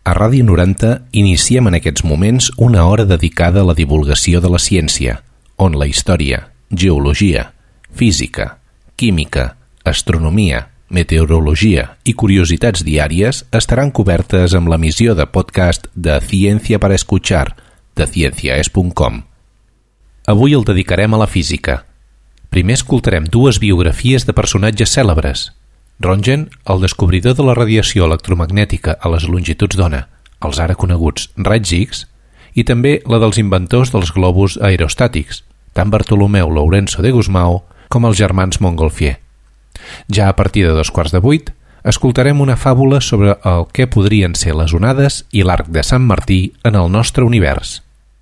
A Ràdio 90 iniciem en aquests moments una hora dedicada a la divulgació de la ciència, on la història, geologia, física, química, astronomia, meteorologia i curiositats diàries estaran cobertes amb l'emissió de podcast de Ciencia para Escuchar, de cienciaes.com. Avui el dedicarem a la física. Primer escoltarem dues biografies de personatges cèlebres. Röntgen, el descobridor de la radiació electromagnètica a les longituds d'ona, els ara coneguts raigs X, i també la dels inventors dels globus aerostàtics, tant Bartolomeu Lourenço de Gusmão com els germans Montgolfier. Ja a partir de 7:15 escoltarem una fàbula sobre el que podrien ser les onades i l'arc de Sant Martí en el nostre univers.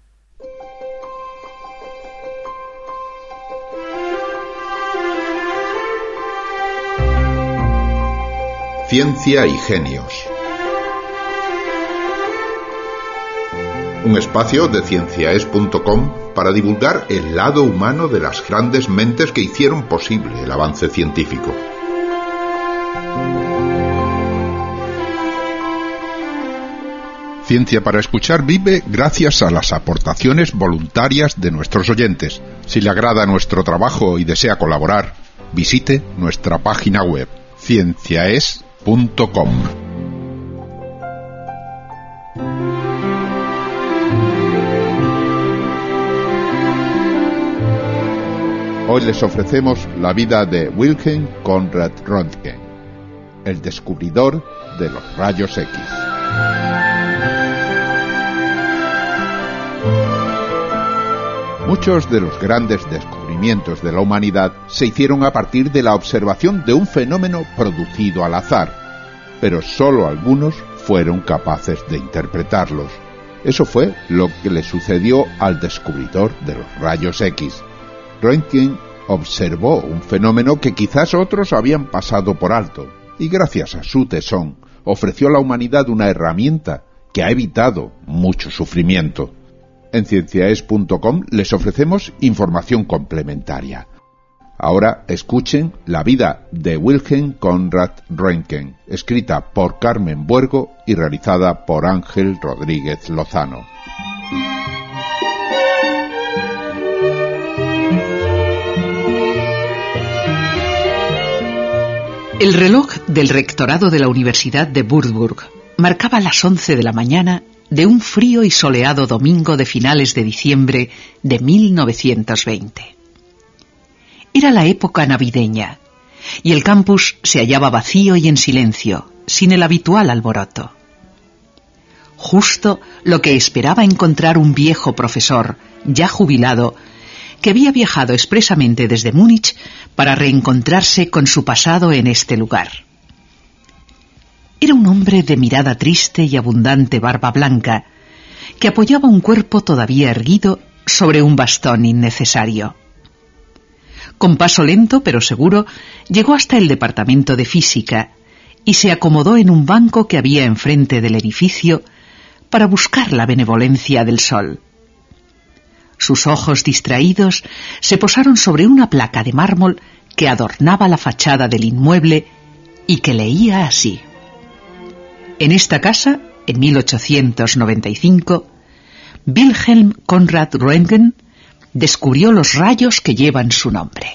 Ciencia y genios. Un espacio de cienciaes.com para divulgar el lado humano de las grandes mentes que hicieron posible el avance científico. Ciencia para Escuchar vive gracias a las aportaciones voluntarias de nuestros oyentes. Si le agrada nuestro trabajo y desea colaborar, visite nuestra página web cienciaes.com. Hoy les ofrecemos la vida de Wilhelm Conrad Röntgen, el descubridor de los rayos X. Muchos de los grandes descubrimientos de la humanidad se hicieron a partir de la observación de un fenómeno producido al azar, pero solo algunos fueron capaces de interpretarlos. Eso fue lo que le sucedió al descubridor de los rayos X. Röntgen observó un fenómeno que quizás otros habían pasado por alto, y gracias a su tesón ofreció a la humanidad una herramienta que ha evitado mucho sufrimiento. En cienciaes.com les ofrecemos información complementaria. Ahora escuchen la vida de Wilhelm Conrad Röntgen, escrita por Carmen Buergo y realizada por Ángel Rodríguez Lozano. El reloj del rectorado de la Universidad de Würzburg marcaba las 11 de la mañana de un frío y soleado domingo de finales de diciembre de 1920. Era la época navideña, y el campus se hallaba vacío y en silencio, sin el habitual alboroto. Justo lo que esperaba encontrar un viejo profesor, ya jubilado, que había viajado expresamente desde Múnich para reencontrarse con su pasado en este lugar. Era un hombre de mirada triste y abundante barba blanca, que apoyaba un cuerpo todavía erguido sobre un bastón innecesario. Con paso lento pero seguro, llegó hasta el departamento de física y se acomodó en un banco que había enfrente del edificio para buscar la benevolencia del sol. Sus ojos distraídos se posaron sobre una placa de mármol que adornaba la fachada del inmueble y que leía así: en esta casa, en 1895, Wilhelm Conrad Röntgen descubrió los rayos que llevan su nombre.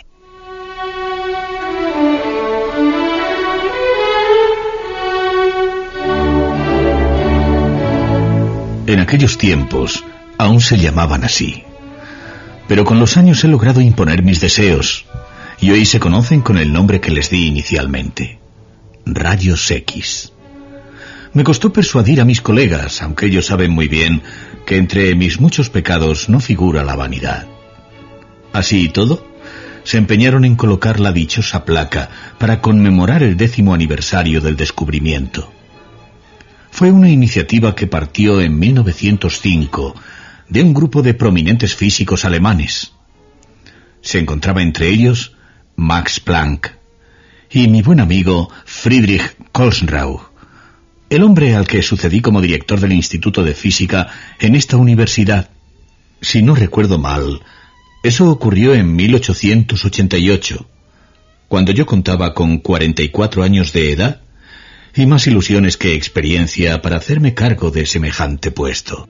En aquellos tiempos aún se llamaban así, pero con los años he logrado imponer mis deseos y hoy se conocen con el nombre que les di inicialmente: rayos X. Me costó persuadir a mis colegas, aunque ellos saben muy bien que entre mis muchos pecados no figura la vanidad. Así y todo, se empeñaron en colocar la dichosa placa para conmemorar el 10º aniversario del descubrimiento. Fue una iniciativa que partió en 1905 de un grupo de prominentes físicos alemanes. Se encontraba entre ellos Max Planck y mi buen amigo Friedrich Kohlrausch, el hombre al que sucedí como director del Instituto de Física en esta universidad. Si no recuerdo mal, eso ocurrió en 1888, cuando yo contaba con 44 años de edad y más ilusiones que experiencia para hacerme cargo de semejante puesto.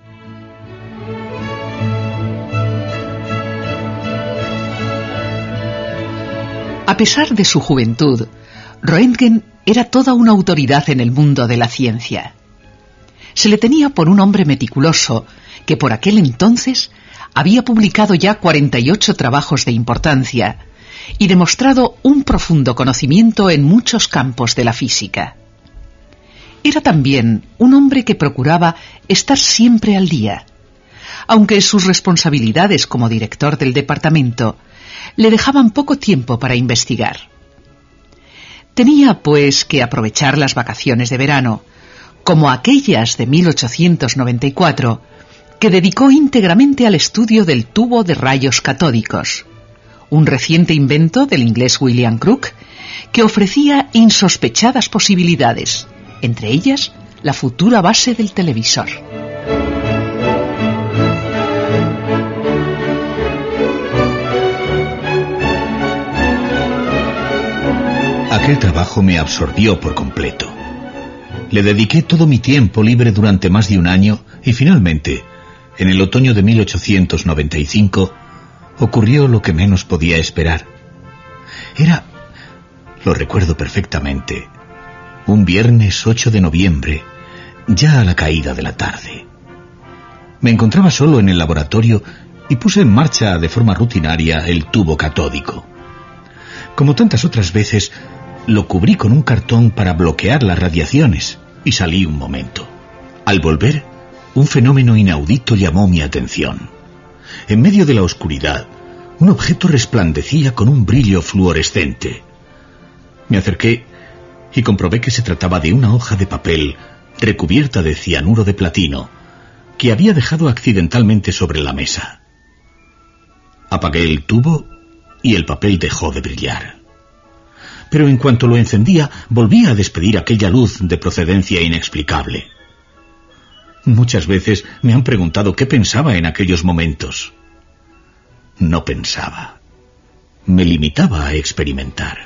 A pesar de su juventud, Röntgen era toda una autoridad en el mundo de la ciencia. Se le tenía por un hombre meticuloso que por aquel entonces había publicado ya 48 trabajos de importancia y demostrado un profundo conocimiento en muchos campos de la física. Era también un hombre que procuraba estar siempre al día, aunque sus responsabilidades como director del departamento le dejaban poco tiempo para investigar. Tenía, pues, que aprovechar las vacaciones de verano, como aquellas de 1894, que dedicó íntegramente al estudio del tubo de rayos catódicos, un reciente invento del inglés William Crookes, que ofrecía insospechadas posibilidades, entre ellas la futura base del televisor. Aquel trabajo me absorbió por completo. Le dediqué todo mi tiempo libre durante más de un año y finalmente, en el otoño de 1895, ocurrió lo que menos podía esperar. Era, lo recuerdo perfectamente, un viernes 8 de noviembre, ya a la caída de la tarde. Me encontraba solo en el laboratorio y puse en marcha de forma rutinaria el tubo catódico. Como tantas otras veces, lo cubrí con un cartón para bloquear las radiaciones y salí un momento. Al volver, un fenómeno inaudito llamó mi atención. En medio de la oscuridad, un objeto resplandecía con un brillo fluorescente. Me acerqué y comprobé que se trataba de una hoja de papel recubierta de cianuro de platino que había dejado accidentalmente sobre la mesa. Apagué el tubo y el papel dejó de brillar. Pero en cuanto lo encendía, volvía a despedir aquella luz de procedencia inexplicable. Muchas veces me han preguntado qué pensaba en aquellos momentos. No pensaba. Me limitaba a experimentar.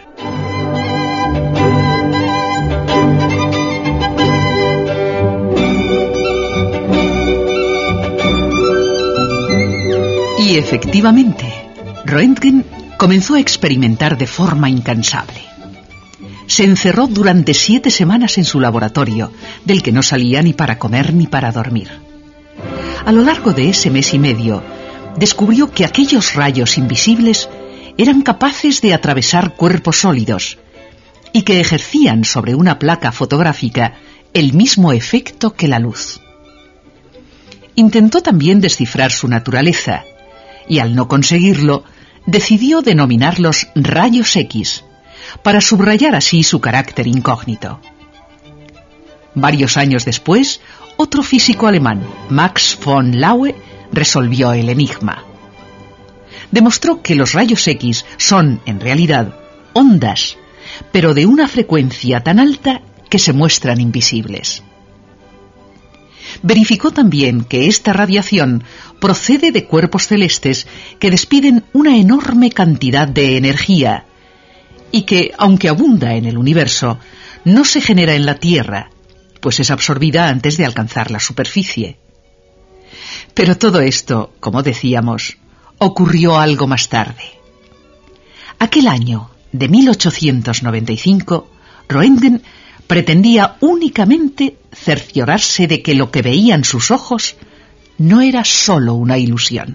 Y efectivamente, Röntgen comenzó a experimentar de forma incansable. Se encerró durante 7 semanas en su laboratorio, del que no salía ni para comer ni para dormir. A lo largo de ese mes y medio, descubrió que aquellos rayos invisibles eran capaces de atravesar cuerpos sólidos y que ejercían sobre una placa fotográfica el mismo efecto que la luz. Intentó también descifrar su naturaleza y, al no conseguirlo, decidió denominarlos rayos X, para subrayar así su carácter incógnito. Varios años después, otro físico alemán, Max von Laue, resolvió el enigma. Demostró que los rayos X son, en realidad, ondas, pero de una frecuencia tan alta que se muestran invisibles. Verificó también que esta radiación procede de cuerpos celestes que despiden una enorme cantidad de energía y que, aunque abunda en el universo, no se genera en la Tierra, pues es absorbida antes de alcanzar la superficie. Pero todo esto, como decíamos, ocurrió algo más tarde. Aquel año de 1895, Röntgen pretendía únicamente cerciorarse de que lo que veían sus ojos no era sólo una ilusión.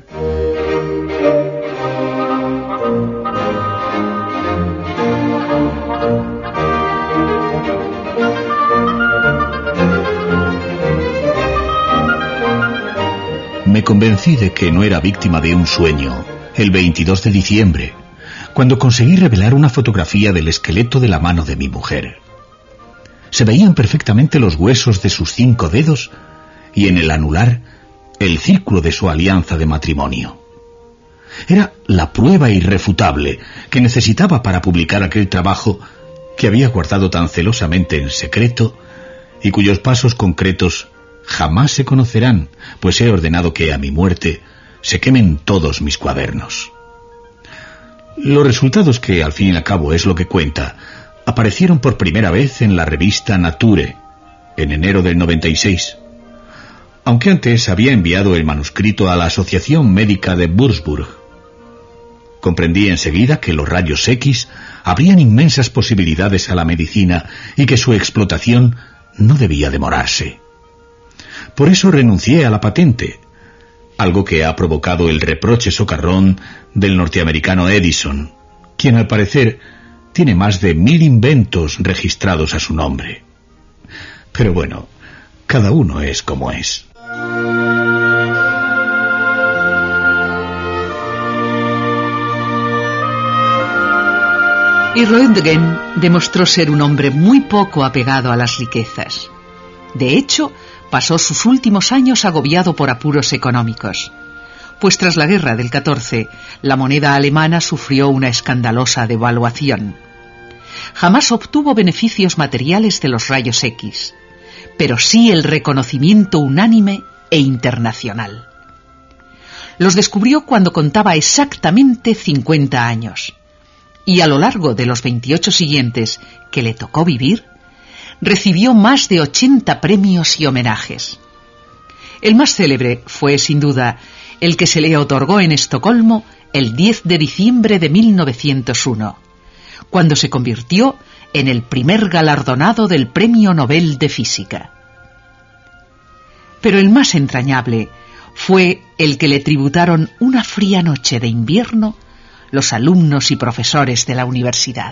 Me convencí de que no era víctima de un sueño el 22 de diciembre, cuando conseguí revelar una fotografía del esqueleto de la mano de mi mujer. Se veían perfectamente los huesos de sus 5 dedos y en el anular el círculo de su alianza de matrimonio. Era la prueba irrefutable que necesitaba para publicar aquel trabajo que había guardado tan celosamente en secreto y cuyos pasos concretos jamás se conocerán, pues he ordenado que a mi muerte se quemen todos mis cuadernos. Los resultados, que al fin y al cabo es lo que cuenta, aparecieron por primera vez en la revista Nature, en enero del 96, aunque antes había enviado el manuscrito a la Asociación Médica de Würzburg. Comprendí enseguida que los rayos X abrían inmensas posibilidades a la medicina y que su explotación no debía demorarse. Por eso renuncié a la patente, algo que ha provocado el reproche socarrón del norteamericano Edison, quien al parecer tiene más de 1000 inventos registrados a su nombre. Pero bueno, cada uno es como es. Y Röntgen demostró ser un hombre muy poco apegado a las riquezas. De hecho, pasó sus últimos años agobiado por apuros económicos, pues tras la guerra del 14, la moneda alemana sufrió una escandalosa devaluación. Jamás obtuvo beneficios materiales de los rayos X, pero sí el reconocimiento unánime e internacional. Los descubrió cuando contaba exactamente 50 años. Y a lo largo de los 28 siguientes que le tocó vivir, recibió más de 80 premios y homenajes. El más célebre fue, sin duda, el que se le otorgó en Estocolmo el 10 de diciembre de 1901, cuando se convirtió en el primer galardonado del Premio Nobel de Física. Pero el más entrañable fue el que le tributaron una fría noche de invierno los alumnos y profesores de la universidad.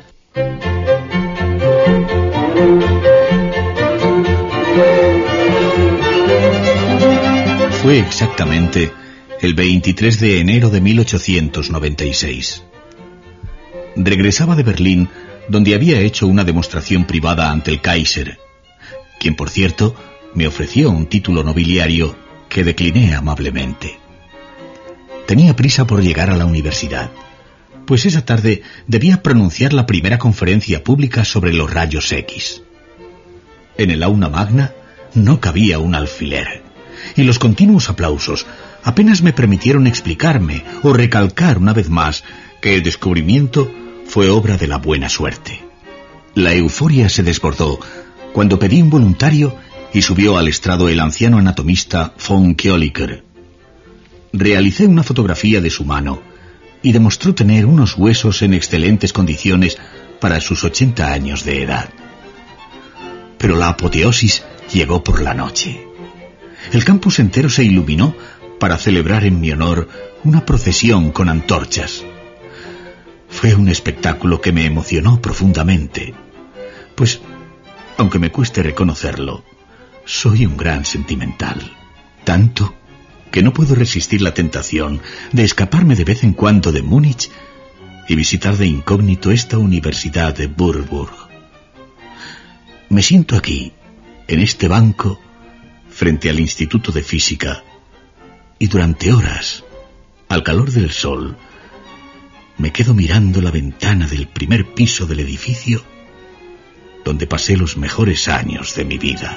Fue exactamente el 23 de enero de 1896. Regresaba de Berlín, donde había hecho una demostración privada ante el Kaiser, quien, por cierto, me ofreció un título nobiliario que decliné amablemente. Tenía prisa por llegar a la universidad, pues esa tarde debía pronunciar la primera conferencia pública sobre los rayos X. En el aula magna no cabía un alfiler, y los continuos aplausos apenas me permitieron explicarme o recalcar una vez más que el descubrimiento fue obra de la buena suerte. La euforia se desbordó cuando pedí un voluntario y subió al estrado el anciano anatomista von Keoliker. Realicé una fotografía de su mano y demostró tener unos huesos en excelentes condiciones para sus 80 años de edad. Pero la apoteosis llegó por la noche. El campus entero se iluminó para celebrar en mi honor una procesión con antorchas. Fue un espectáculo que me emocionó profundamente, pues, aunque me cueste reconocerlo, soy un gran sentimental, tanto que no puedo resistir la tentación de escaparme de vez en cuando de Múnich y visitar de incógnito esta universidad de Würzburg. Me siento aquí, en este banco, frente al Instituto de Física, y durante horas, al calor del sol, me quedo mirando la ventana del primer piso del edificio donde pasé los mejores años de mi vida.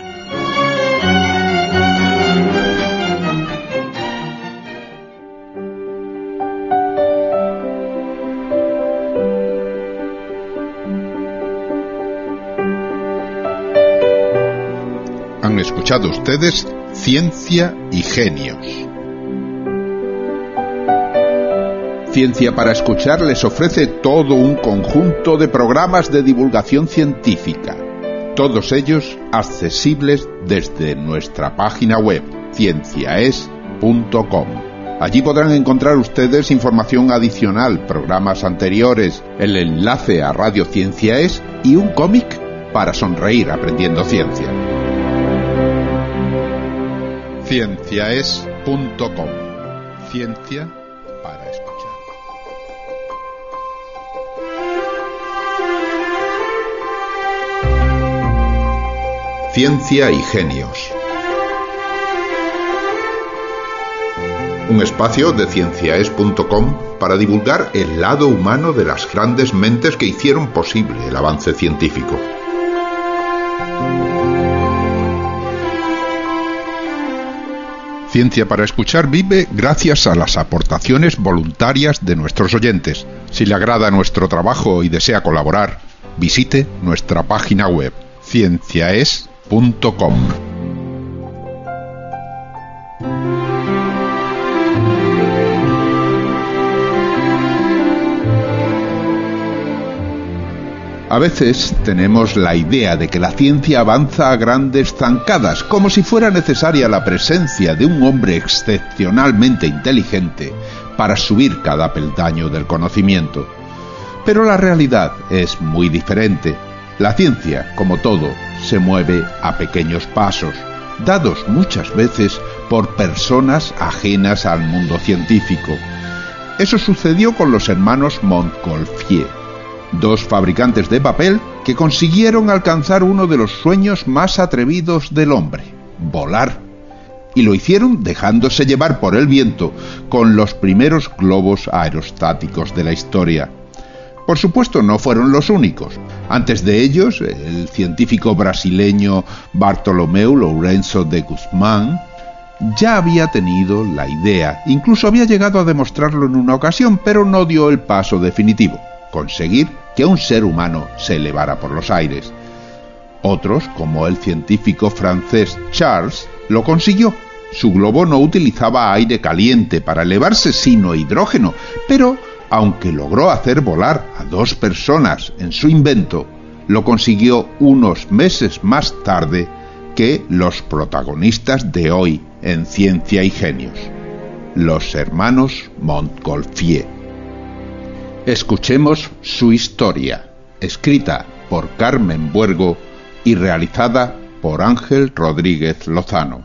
Han escuchado ustedes Ciencia y Genios. Ciencia para Escuchar les ofrece todo un conjunto de programas de divulgación científica, todos ellos accesibles desde nuestra página web, cienciaes.com. Allí podrán encontrar ustedes información adicional, programas anteriores, el enlace a Radio Ciencia Es y un cómic para sonreír aprendiendo ciencia. Cienciaes.com. Ciencia para escuchar. Ciencia y Genios. Un espacio de cienciaes.com para divulgar el lado humano de las grandes mentes que hicieron posible el avance científico. Ciencia para Escuchar vive gracias a las aportaciones voluntarias de nuestros oyentes. Si le agrada nuestro trabajo y desea colaborar, visite nuestra página web cienciaes.com. A veces tenemos la idea de que la ciencia avanza a grandes zancadas, como si fuera necesaria la presencia de un hombre excepcionalmente inteligente para subir cada peldaño del conocimiento. Pero la realidad es muy diferente. La ciencia, como todo, se mueve a pequeños pasos, dados muchas veces por personas ajenas al mundo científico. Eso sucedió con los hermanos Montgolfier, dos fabricantes de papel que consiguieron alcanzar uno de los sueños más atrevidos del hombre, volar. Y lo hicieron dejándose llevar por el viento con los primeros globos aerostáticos de la historia. Por supuesto, no fueron los únicos. Antes de ellos, el científico brasileño Bartolomeu Lourenço de Guzmán ya había tenido la idea, incluso había llegado a demostrarlo en una ocasión, pero no dio el paso definitivo: conseguir que un ser humano se elevara por los aires. Otros, como el científico francés Charles, lo consiguió. Su globo no utilizaba aire caliente para elevarse, sino hidrógeno, pero aunque logró hacer volar a 2 personas en su invento, lo consiguió unos meses más tarde que los protagonistas de hoy en Ciencia y Genios, los hermanos Montgolfier. Escuchemos su historia, escrita por Carmen Buergo y realizada por Ángel Rodríguez Lozano.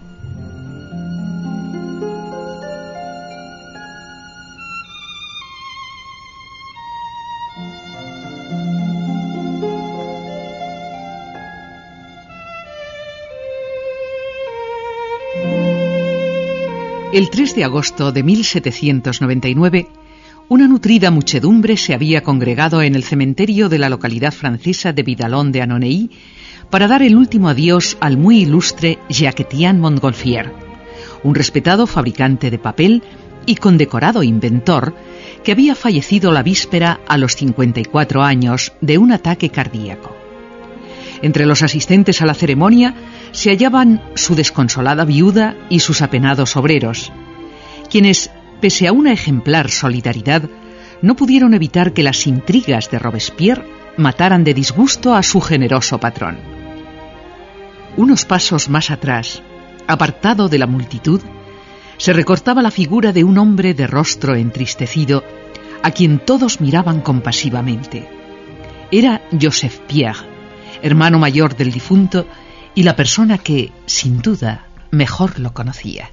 El 3 de agosto de 1799, una nutrida muchedumbre se había congregado en el cementerio de la localidad francesa de Vidalon de Annonay para dar el último adiós al muy ilustre Jacques-Étienne Montgolfier, un respetado fabricante de papel y condecorado inventor que había fallecido la víspera a los 54 años de un ataque cardíaco. Entre los asistentes a la ceremonia se hallaban su desconsolada viuda y sus apenados obreros, quienes, pese a una ejemplar solidaridad, no pudieron evitar que las intrigas de Robespierre mataran de disgusto a su generoso patrón. Unos pasos más atrás, apartado de la multitud, se recortaba la figura de un hombre de rostro entristecido, a quien todos miraban compasivamente. Era Joseph Pierre, hermano mayor del difunto y la persona que, sin duda, mejor lo conocía.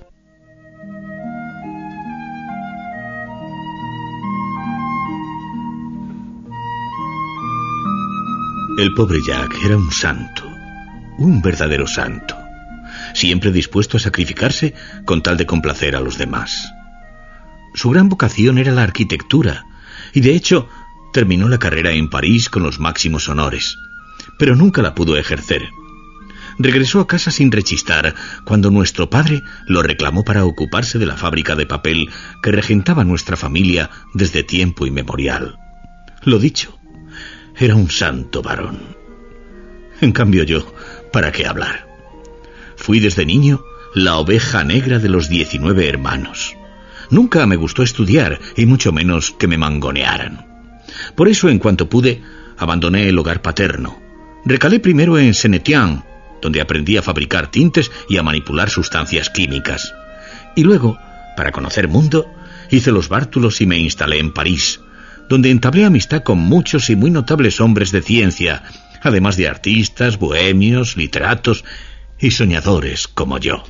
El pobre Jacques era un santo, un verdadero santo, siempre dispuesto a sacrificarse con tal de complacer a los demás. Su gran vocación era la arquitectura, y de hecho terminó la carrera en París con los máximos honores, pero nunca la pudo ejercer. Regresó a casa sin rechistar cuando nuestro padre lo reclamó para ocuparse de la fábrica de papel que regentaba nuestra familia desde tiempo inmemorial. Lo dicho, era un santo varón. En cambio yo, ¿para qué hablar? Fui desde niño la oveja negra de los 19 hermanos. Nunca me gustó estudiar, y mucho menos que me mangonearan. Por eso, en cuanto pude, abandoné el hogar paterno. Recalé primero en Saint-Étienne, donde aprendí a fabricar tintes y a manipular sustancias químicas. Y luego, para conocer mundo, hice los bártulos y me instalé en París, donde entablé amistad con muchos y muy notables hombres de ciencia, además de artistas, bohemios, literatos y soñadores como yo.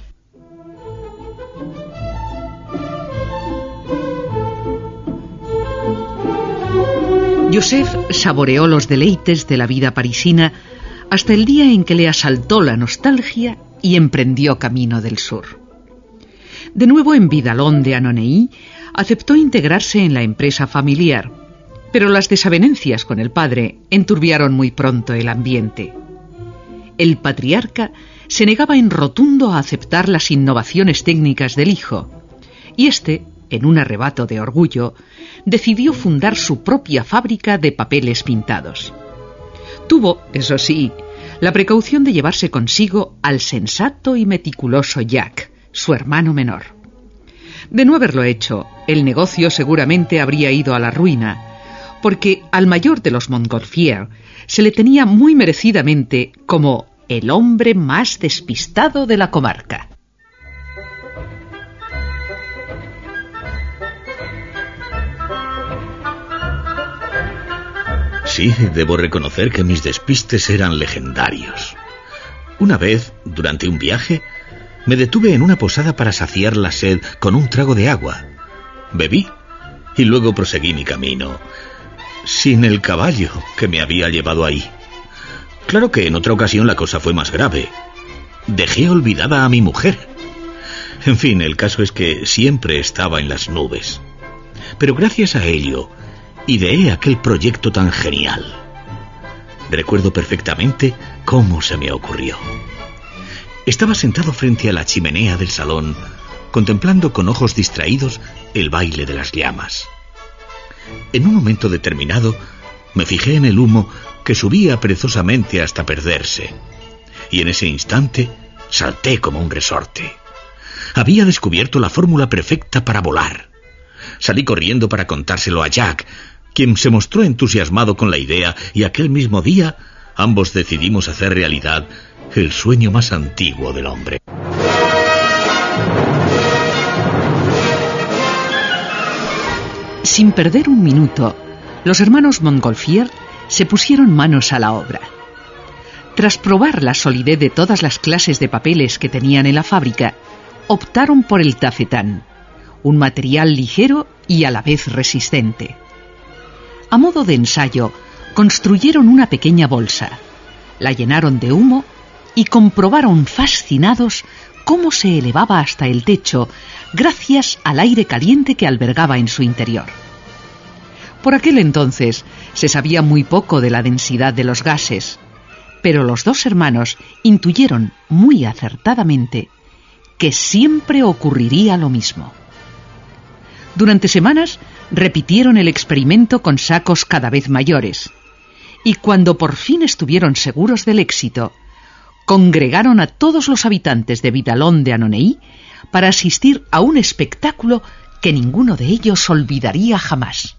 Joseph saboreó los deleites de la vida parisina hasta el día en que le asaltó la nostalgia y emprendió camino del sur. De nuevo en Vidalon de Annonay, aceptó integrarse en la empresa familiar, pero las desavenencias con el padre enturbiaron muy pronto el ambiente. El patriarca se negaba en rotundo a aceptar las innovaciones técnicas del hijo, y éste, en un arrebato de orgullo, decidió fundar su propia fábrica de papeles pintados. Tuvo, eso sí, la precaución de llevarse consigo al sensato y meticuloso Jack, su hermano menor. De no haberlo hecho, el negocio seguramente habría ido a la ruina, porque al mayor de los Montgolfier se le tenía muy merecidamente como el hombre más despistado de la comarca. Sí, debo reconocer que mis despistes eran legendarios. Una vez, durante un viaje, me detuve en una posada para saciar la sed con un trago de agua. Bebí y luego proseguí mi camino, sin el caballo que me había llevado ahí. Claro que en otra ocasión la cosa fue más grave. Dejé olvidada a mi mujer. En fin, el caso es que siempre estaba en las nubes. Pero gracias a ello, ideé aquel proyecto tan genial. Recuerdo perfectamente cómo se me ocurrió. Estaba sentado frente a la chimenea del salón, contemplando con ojos distraídos el baile de las llamas. En un momento determinado, me fijé en el humo que subía perezosamente hasta perderse, y en ese instante salté como un resorte. Había descubierto la fórmula perfecta para volar. Salí corriendo para contárselo a Jack, quien se mostró entusiasmado con la idea, y aquel mismo día ambos decidimos hacer realidad el sueño más antiguo del hombre. Sin perder un minuto, los hermanos Montgolfier se pusieron manos a la obra. Tras probar la solidez de todas las clases de papeles que tenían en la fábrica, optaron por el tafetán, un material ligero y a la vez resistente. A modo de ensayo, construyeron una pequeña bolsa, la llenaron de humo y comprobaron fascinados cómo se elevaba hasta el techo gracias al aire caliente que albergaba en su interior. Por aquel entonces se sabía muy poco de la densidad de los gases, pero los dos hermanos intuyeron muy acertadamente que siempre ocurriría lo mismo. Durante semanas repitieron el experimento con sacos cada vez mayores, y cuando por fin estuvieron seguros del éxito, congregaron a todos los habitantes de Vidalón de Annonay para asistir a un espectáculo que ninguno de ellos olvidaría jamás.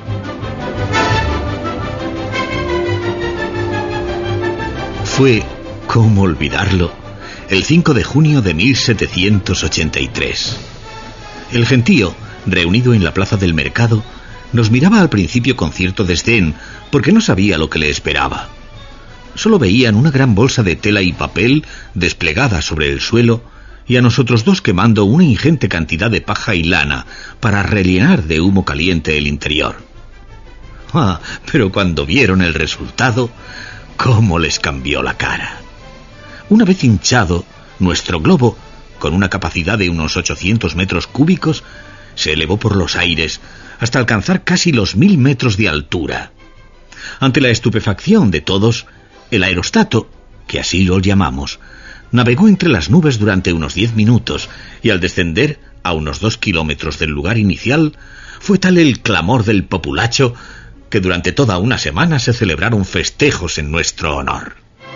Fue, ¿cómo olvidarlo?, el 5 de junio de 1783. El gentío, reunido en la plaza del mercado, nos miraba al principio con cierto desdén, porque no sabía lo que le esperaba. Solo veían una gran bolsa de tela y papel desplegada sobre el suelo, y a nosotros dos quemando una ingente cantidad de paja y lana para rellenar de humo caliente el interior. Ah, pero cuando vieron el resultado, cómo les cambió la cara. Una vez hinchado, nuestro globo, con una capacidad de unos 800 metros cúbicos, se elevó por los aires hasta alcanzar casi los 1000 metros de altura. Ante la estupefacción de todos, el aerostato, que así lo llamamos, navegó entre las nubes durante unos 10 minutos, y al descender a unos 2 kilómetros del lugar inicial, fue tal el clamor del populacho que durante toda una semana se celebraron festejos en nuestro honor.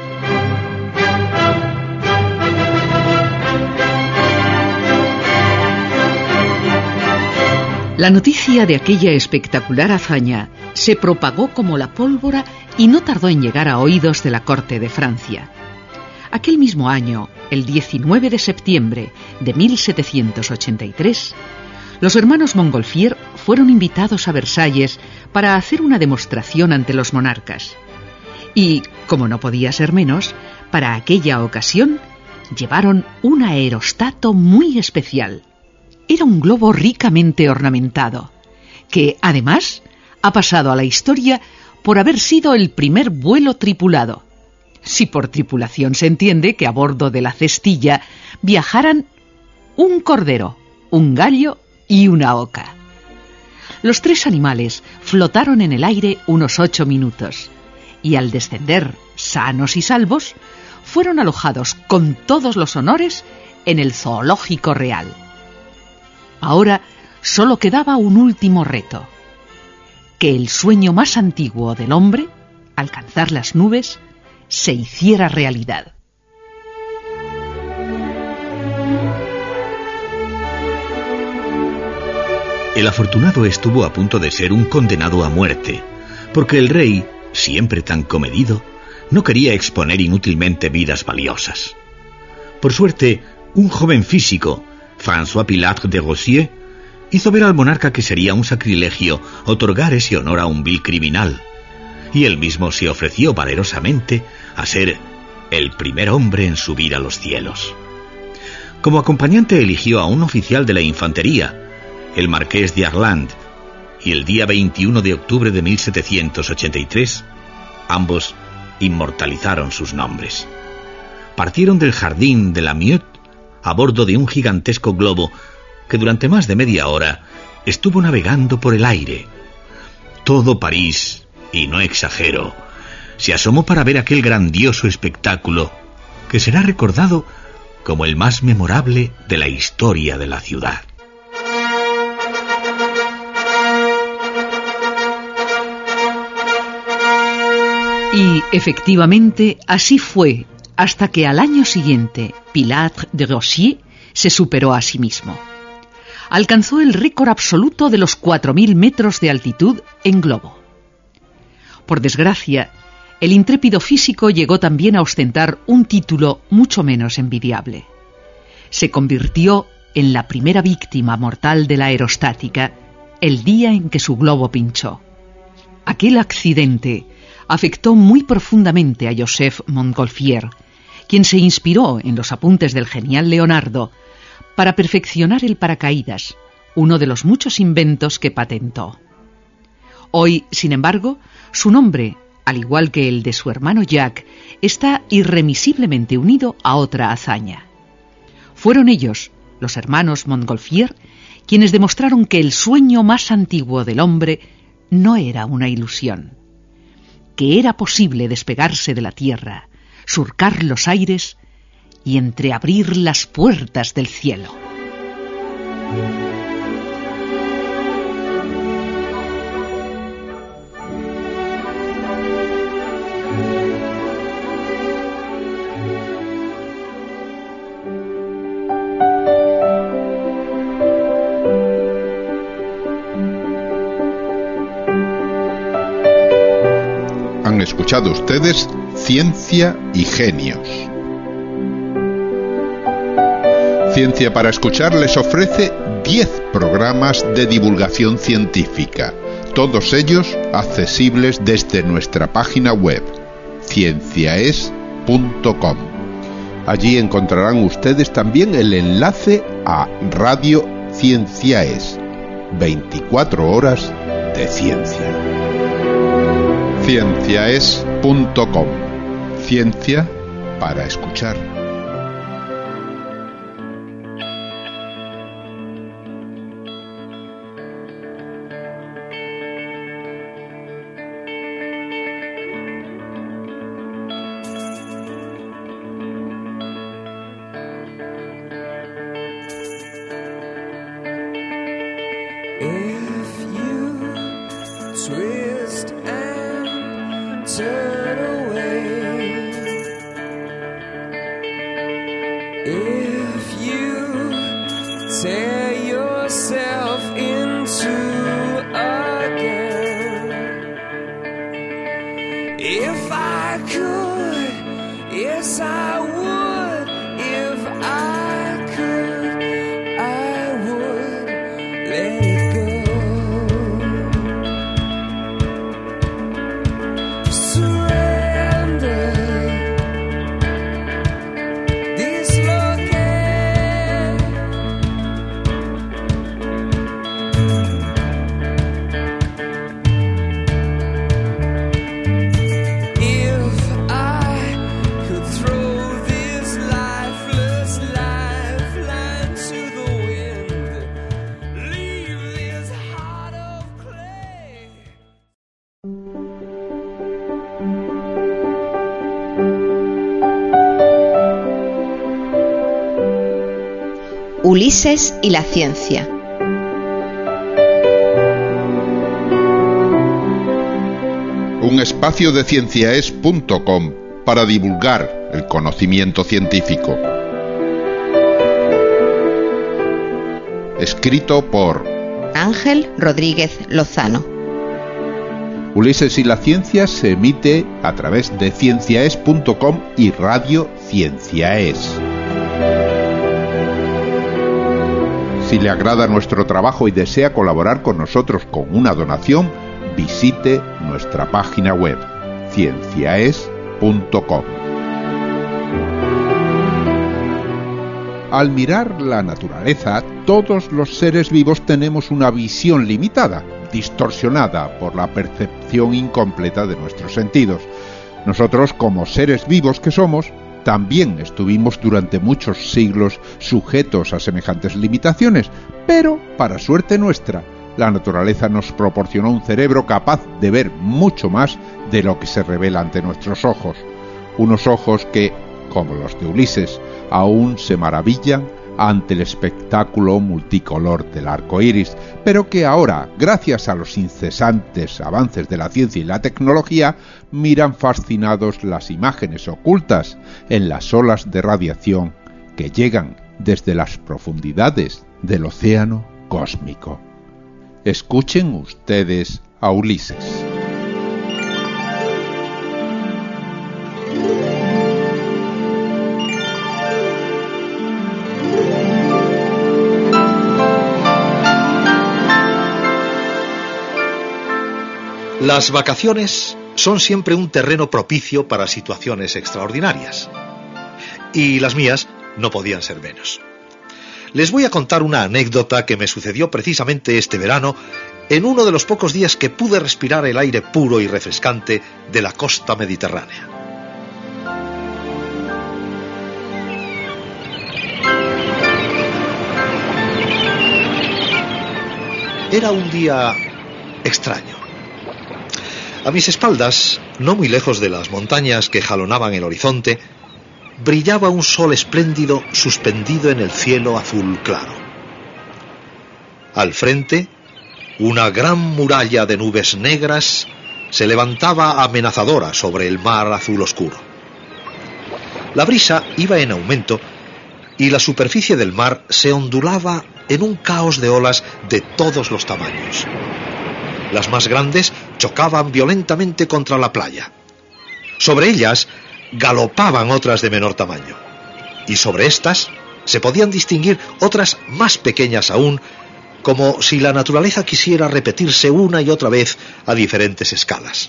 La noticia de aquella espectacular hazaña se propagó como la pólvora y no tardó en llegar a oídos de la corte de Francia. Aquel mismo año, el 19 de septiembre de 1783, los hermanos Montgolfier fueron invitados a Versalles para hacer una demostración ante los monarcas. Y, como no podía ser menos, para aquella ocasión llevaron un aerostato muy especial. Era un globo ricamente ornamentado, que, además, ha pasado a la historia por haber sido el primer vuelo tripulado. Si por tripulación se entiende que a bordo de la cestilla viajaran un cordero, un gallo y una oca. Los tres animales flotaron en el aire unos 8 minutos y al descender sanos y salvos fueron alojados con todos los honores en el Zoológico Real. Ahora solo quedaba un último reto: que el sueño más antiguo del hombre alcanzar las nubes, se hiciera realidad. El afortunado estuvo a punto de ser un condenado a muerte, porque el rey, siempre tan comedido, no quería exponer inútilmente vidas valiosas. Por suerte, un joven físico, François Pilatre de Rossier, hizo ver al monarca que sería un sacrilegio otorgar ese honor a un vil criminal, y él mismo se ofreció valerosamente a ser el primer hombre en subir a los cielos. Como acompañante eligió a un oficial de la infantería, el marqués de Arland, y el día 21 de octubre de 1783, ambos inmortalizaron sus nombres. Partieron del jardín de la Meute a bordo de un gigantesco globo que durante más de media hora estuvo navegando por el aire. Todo París, y no exagero, se asomó para ver aquel grandioso espectáculo que será recordado como el más memorable de la historia de la ciudad. Y efectivamente así fue, hasta que al año siguiente Pilatre de Rossier se superó a sí mismo. Alcanzó el récord absoluto de los 4.000 metros de altitud en globo. Por desgracia, el intrépido físico llegó también a ostentar un título mucho menos envidiable. Se convirtió en la primera víctima mortal de la aerostática el día en que su globo pinchó. Aquel accidente afectó muy profundamente a Joseph Montgolfier, quien se inspiró en los apuntes del genial Leonardo para perfeccionar el paracaídas, uno de los muchos inventos que patentó. Hoy, sin embargo, su nombre, al igual que el de su hermano Jacques, está irremisiblemente unido a otra hazaña. Fueron ellos, los hermanos Montgolfier, quienes demostraron que el sueño más antiguo del hombre no era una ilusión, que era posible despegarse de la tierra, surcar los aires y entreabrir las puertas del cielo. Han escuchado ustedes Ciencia y Genios. Ciencia para Escuchar les ofrece 10 programas de divulgación científica, todos ellos accesibles desde nuestra página web, cienciaes.com. Allí encontrarán ustedes también el enlace a Radio Cienciaes, 24 horas de ciencia. Cienciaes.com. Ciencia para escuchar. Turn away if you tear yourself into again. If I could, yes I would. If I could, I would let it go. Ulises y la ciencia. un espacio de cienciaes.com para divulgar el conocimiento científico. Escrito por Ángel Rodríguez Lozano. Ulises y la Ciencia se emite a través de cienciaes.com y Radio Cienciaes. Si le agrada nuestro trabajo y desea colaborar con nosotros con una donación, visite nuestra página web cienciaes.com. Al mirar la naturaleza, todos los seres vivos tenemos una visión limitada, distorsionada por la percepción incompleta de nuestros sentidos. Nosotros, como seres vivos que somos, también estuvimos durante muchos siglos sujetos a semejantes limitaciones, pero, para suerte nuestra, la naturaleza nos proporcionó un cerebro capaz de ver mucho más de lo que se revela ante nuestros ojos. Unos ojos que, como los de Ulises, aún se maravillan ante el espectáculo multicolor del arco iris, pero que ahora, gracias a los incesantes avances de la ciencia y la tecnología, miran fascinados las imágenes ocultas en las olas de radiación que llegan desde las profundidades del océano cósmico. Escuchen ustedes a Ulises. Las vacaciones son siempre un terreno propicio para situaciones extraordinarias. Y las mías no podían ser menos. Les voy a contar una anécdota que me sucedió precisamente este verano, en uno de los pocos días que pude respirar el aire puro y refrescante de la costa mediterránea. Era un día extraño. A mis espaldas, no muy lejos de las montañas que jalonaban el horizonte, brillaba un sol espléndido suspendido en el cielo azul claro. Al frente, una gran muralla de nubes negras se levantaba amenazadora sobre el mar azul oscuro. La brisa iba en aumento y la superficie del mar se ondulaba en un caos de olas de todos los tamaños. Las más grandes chocaban violentamente contra la playa. Sobre ellas galopaban otras de menor tamaño. Y sobre estas se podían distinguir otras más pequeñas aún, como si la naturaleza quisiera repetirse una y otra vez a diferentes escalas.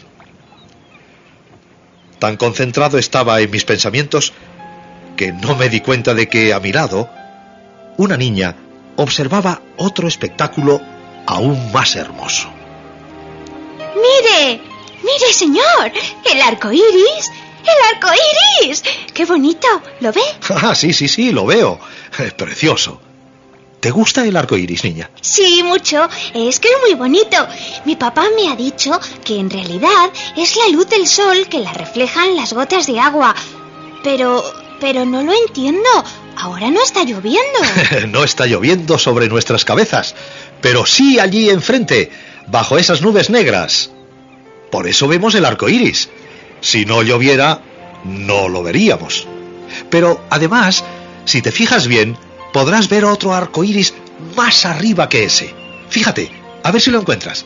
Tan concentrado estaba en mis pensamientos que no me di cuenta de que a mi lado una niña observaba otro espectáculo aún más hermoso. ¡Mire! ¡Mire, señor! ¡El arco iris! ¡El arco iris! ¡Qué bonito! ¿Lo ve? Ah, sí, lo veo. Es precioso. ¿Te gusta el arco iris, niña? Sí, mucho. Es que es muy bonito. Mi papá me ha dicho que en realidad es la luz del sol que la reflejan las gotas de agua. Pero no lo entiendo. Ahora no está lloviendo. No está lloviendo sobre nuestras cabezas, pero sí allí enfrente, bajo esas nubes negras. Por eso vemos el arco iris. Si no lloviera, no lo veríamos. Pero además, si te fijas bien, podrás ver otro arco iris más arriba que ese. Fíjate, a ver si lo encuentras.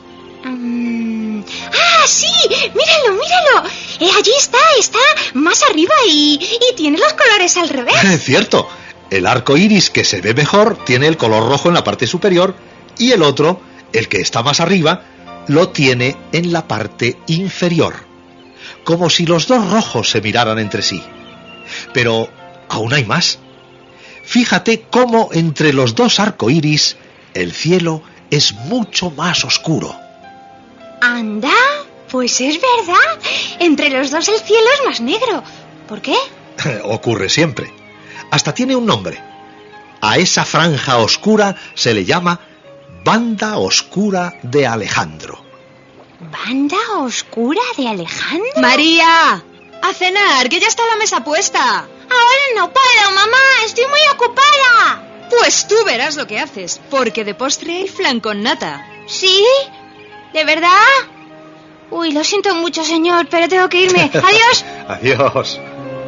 ¡Ah, sí! ¡Míralo! Allí está más arriba y tiene los colores al revés. Cierto, el arco iris que se ve mejor tiene el color rojo en la parte superior y el otro, el que está más arriba, lo tiene en la parte inferior. Como si los dos rojos se miraran entre sí. Pero aún hay más. Fíjate cómo entre los dos arcoíris el cielo es mucho más oscuro. ¡Anda! Pues es verdad. Entre los dos el cielo es más negro. ¿Por qué? Ocurre siempre. Hasta tiene un nombre. A esa franja oscura se le llama Banda Oscura de Alejandro. ¿Banda Oscura de Alejandro? ¡María! ¡A cenar, que ya está la mesa puesta! Ahora no puedo, mamá. Estoy muy ocupada. Pues tú verás lo que haces, porque de postre hay flan con nata. ¿Sí? ¿De verdad? Uy, lo siento mucho, señor, pero tengo que irme. ¡Adiós! Adiós.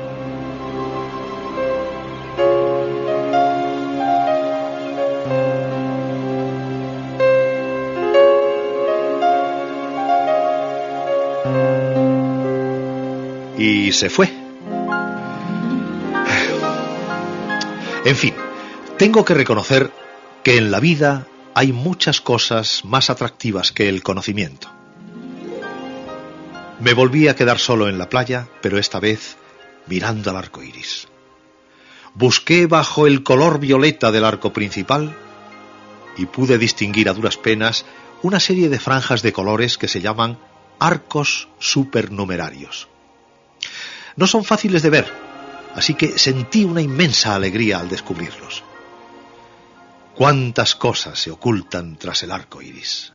Y se fue. En fin, tengo que reconocer que en la vida hay muchas cosas más atractivas que el conocimiento. Me volví a quedar solo en la playa, pero esta vez mirando al arco iris. Busqué bajo el color violeta del arco principal y pude distinguir a duras penas una serie de franjas de colores que se llaman arcos supernumerarios. No son fáciles de ver, así que sentí una inmensa alegría al descubrirlos. Cuántas cosas se ocultan tras el arco iris.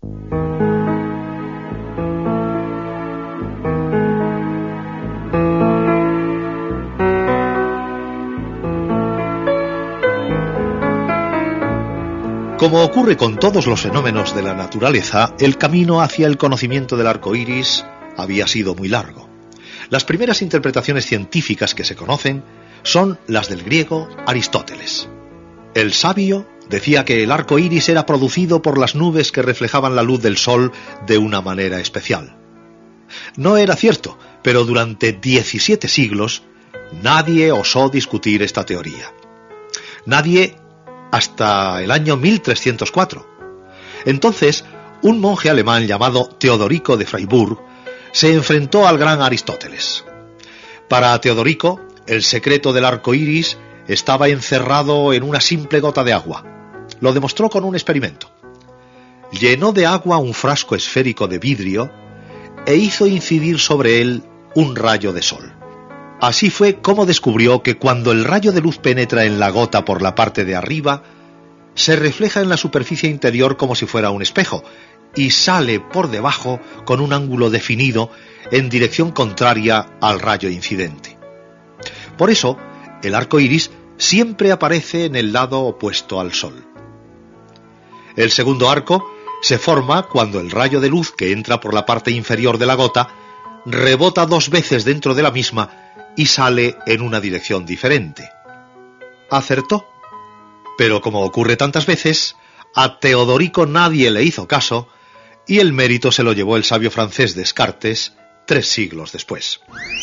Como ocurre con todos los fenómenos de la naturaleza, el camino hacia el conocimiento del arco iris había sido muy largo. Las primeras interpretaciones científicas que se conocen son las del griego Aristóteles. El sabio decía que el arco iris era producido por las nubes que reflejaban la luz del sol de una manera especial. No era cierto, pero durante 17 siglos nadie osó discutir esta teoría. Nadie hasta el año 1304. Entonces, un monje alemán llamado Teodorico de Freiburg se enfrentó al gran Aristóteles. Para Teodorico, el secreto del arco iris estaba encerrado en una simple gota de agua. Lo demostró con un experimento. Llenó de agua un frasco esférico de vidrio e hizo incidir sobre él un rayo de sol. Así fue como descubrió que cuando el rayo de luz penetra en la gota por la parte de arriba, se refleja en la superficie interior como si fuera un espejo, y sale por debajo con un ángulo definido en dirección contraria al rayo incidente. Por eso, el arco iris siempre aparece en el lado opuesto al sol. El segundo arco se forma cuando el rayo de luz que entra por la parte inferior de la gota rebota 2 veces dentro de la misma y sale en una dirección diferente. Acertó, pero como ocurre tantas veces, a Teodorico nadie le hizo caso y el mérito se lo llevó el sabio francés Descartes 3 siglos después.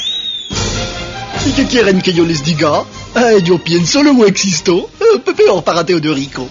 ¿Y qué quieren que yo les diga? Yo pienso, luego existo. Peor para Teodorico.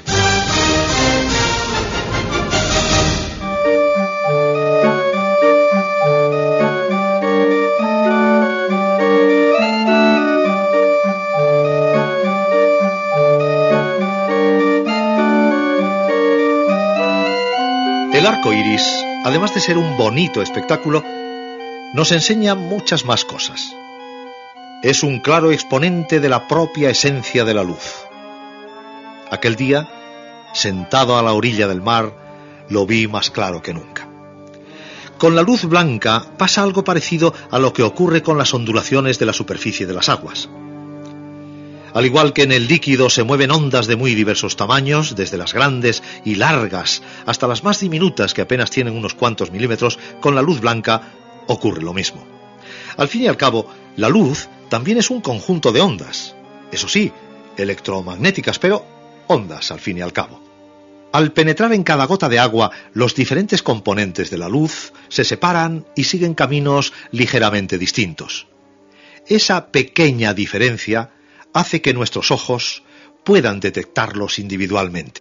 El arco iris, además de ser un bonito espectáculo, nos enseña muchas más cosas. Es un claro exponente de la propia esencia de la luz. Aquel día, sentado a la orilla del mar, lo vi más claro que nunca. Con la luz blanca pasa algo parecido a lo que ocurre con las ondulaciones de la superficie de las aguas. Al igual que en el líquido se mueven ondas de muy diversos tamaños, desde las grandes y largas hasta las más diminutas que apenas tienen unos cuantos milímetros, con la luz blanca ocurre lo mismo. Al fin y al cabo, la luz también es un conjunto de ondas, eso sí, electromagnéticas, pero ondas al fin y al cabo. Al penetrar en cada gota de agua, los diferentes componentes de la luz se separan y siguen caminos ligeramente distintos. Esa pequeña diferencia hace que nuestros ojos puedan detectarlos individualmente.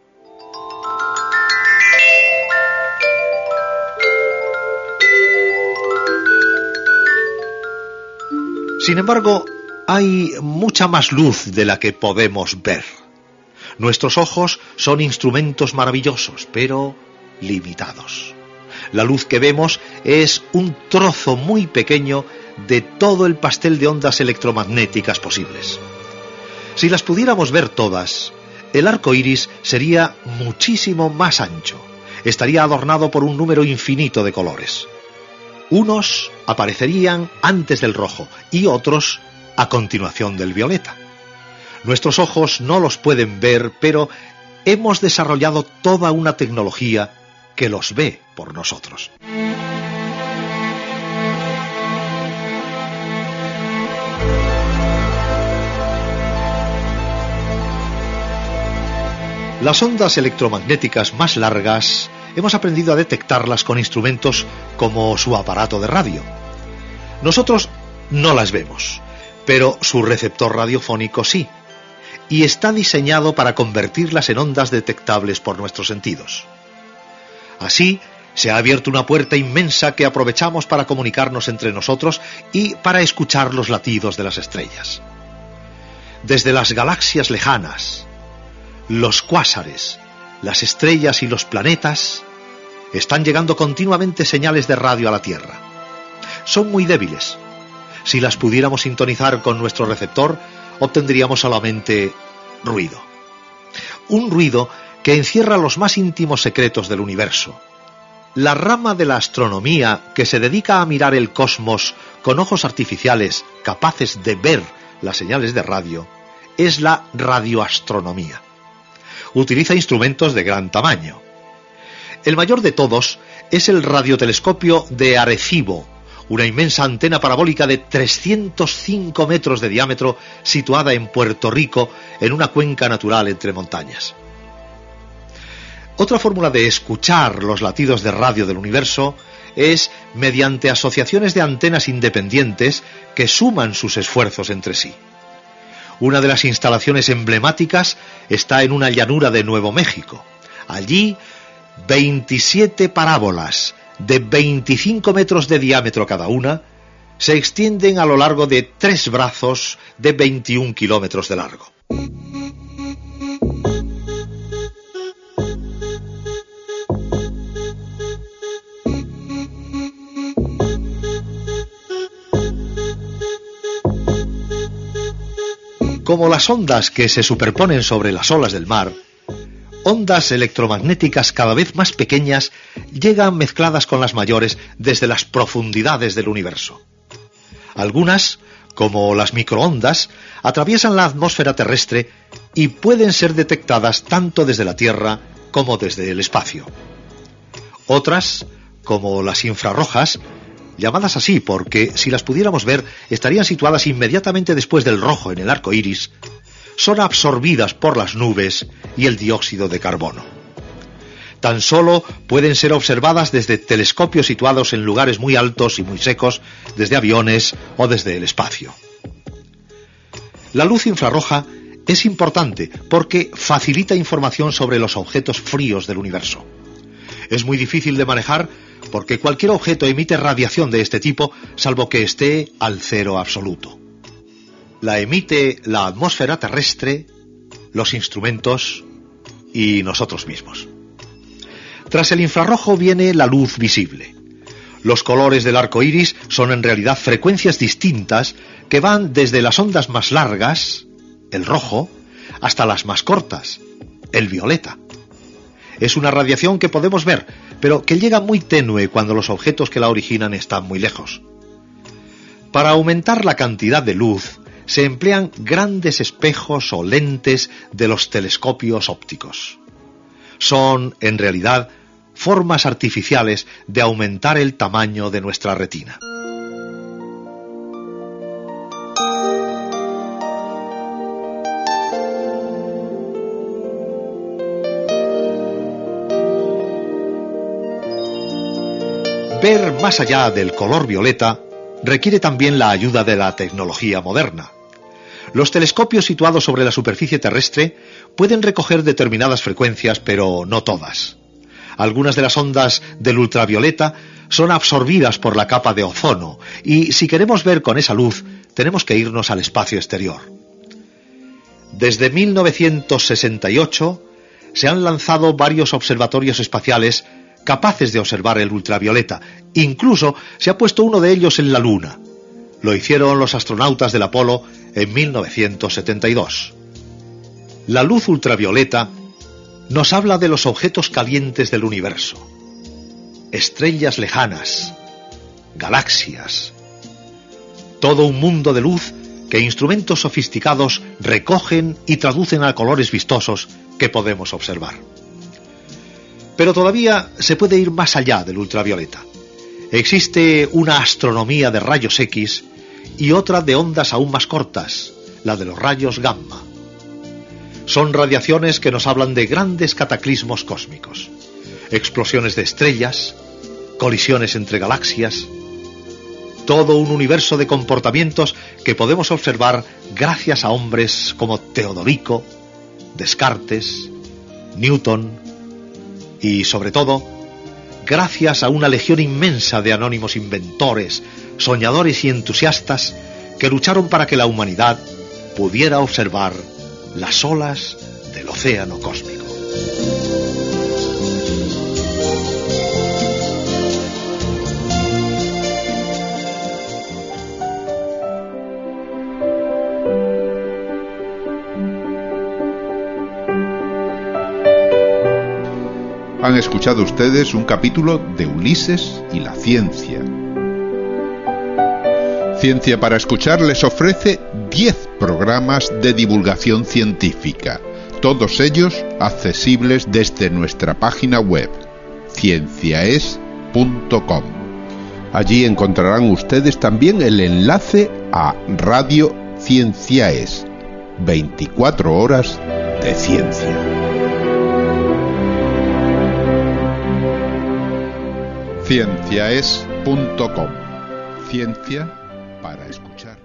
Sin embargo, hay mucha más luz de la que podemos ver. Nuestros ojos son instrumentos maravillosos, pero limitados. La luz que vemos es un trozo muy pequeño de todo el pastel de ondas electromagnéticas posibles. Si las pudiéramos ver todas, el arco iris sería muchísimo más ancho. Estaría adornado por un número infinito de colores. Unos aparecerían antes del rojo y otros a continuación del violeta. Nuestros ojos no los pueden ver, pero hemos desarrollado toda una tecnología que los ve por nosotros. Las ondas electromagnéticas más largas hemos aprendido a detectarlas con instrumentos como su aparato de radio. Nosotros no las vemos, pero su receptor radiofónico sí, y está diseñado para convertirlas en ondas detectables por nuestros sentidos. Así, se ha abierto una puerta inmensa que aprovechamos para comunicarnos entre nosotros y para escuchar los latidos de las estrellas. Desde las galaxias lejanas, los cuásares, las estrellas y los planetas, están llegando continuamente señales de radio a la Tierra. Son muy débiles. Si las pudiéramos sintonizar con nuestro receptor, obtendríamos solamente ruido. Un ruido que encierra los más íntimos secretos del universo. La rama de la astronomía que se dedica a mirar el cosmos con ojos artificiales capaces de ver las señales de radio es la radioastronomía. Utiliza instrumentos de gran tamaño. El mayor de todos es el radiotelescopio de Arecibo, una inmensa antena parabólica de 305 metros de diámetro situada en Puerto Rico, en una cuenca natural entre montañas. Otra fórmula de escuchar los latidos de radio del universo es mediante asociaciones de antenas independientes que suman sus esfuerzos entre sí. Una de las instalaciones emblemáticas está en una llanura de Nuevo México. Allí, 27 parábolas de 25 metros de diámetro cada una se extienden a lo largo de 3 brazos de 21 kilómetros de largo. Como las ondas que se superponen sobre las olas del mar, ondas electromagnéticas cada vez más pequeñas llegan mezcladas con las mayores desde las profundidades del universo. Algunas, como las microondas, atraviesan la atmósfera terrestre y pueden ser detectadas tanto desde la Tierra como desde el espacio. Otras, como las infrarrojas, llamadas así porque, si las pudiéramos ver, estarían situadas inmediatamente después del rojo en el arco iris, son absorbidas por las nubes y el dióxido de carbono. Tan solo pueden ser observadas desde telescopios situados en lugares muy altos y muy secos, desde aviones o desde el espacio. La luz infrarroja es importante porque facilita información sobre los objetos fríos del universo. Es muy difícil de manejar porque cualquier objeto emite radiación de este tipo, salvo que esté al cero absoluto. La emite la atmósfera terrestre, los instrumentos y nosotros mismos. Tras el infrarrojo viene la luz visible. Los colores del arco iris son en realidad frecuencias distintas que van desde las ondas más largas, el rojo, hasta las más cortas, el violeta. Es una radiación que podemos ver, pero que llega muy tenue cuando los objetos que la originan están muy lejos. Para aumentar la cantidad de luz, se emplean grandes espejos o lentes de los telescopios ópticos. Son, en realidad, formas artificiales de aumentar el tamaño de nuestra retina. Ver más allá del color violeta requiere también la ayuda de la tecnología moderna. Los telescopios situados sobre la superficie terrestre pueden recoger determinadas frecuencias, pero no todas. Algunas de las ondas del ultravioleta son absorbidas por la capa de ozono, y si queremos ver con esa luz, tenemos que irnos al espacio exterior. Desde 1968 se han lanzado varios observatorios espaciales capaces de observar el ultravioleta. Incluso se ha puesto uno de ellos en la Luna. Lo hicieron los astronautas del Apolo en 1972. La luz ultravioleta nos habla de los objetos calientes del universo. Estrellas lejanas, galaxias. Todo un mundo de luz que instrumentos sofisticados recogen y traducen a colores vistosos que podemos observar. Pero todavía se puede ir más allá del ultravioleta. Existe una astronomía de rayos X y otra de ondas aún más cortas, la de los rayos gamma. Son radiaciones que nos hablan de grandes cataclismos cósmicos, explosiones de estrellas, colisiones entre galaxias, todo un universo de comportamientos que podemos observar gracias a hombres como Teodorico, Descartes, Newton y, sobre todo, gracias a una legión inmensa de anónimos inventores, soñadores y entusiastas que lucharon para que la humanidad pudiera observar las olas del océano cósmico. Han escuchado ustedes un capítulo de Ulises y la ciencia. Ciencia para Escuchar les ofrece 10 programas de divulgación científica, todos ellos accesibles desde nuestra página web, cienciaes.com. Allí encontrarán ustedes también el enlace a Radio Cienciaes, 24 horas de ciencia. Cienciaes.com. Ciencia para escuchar.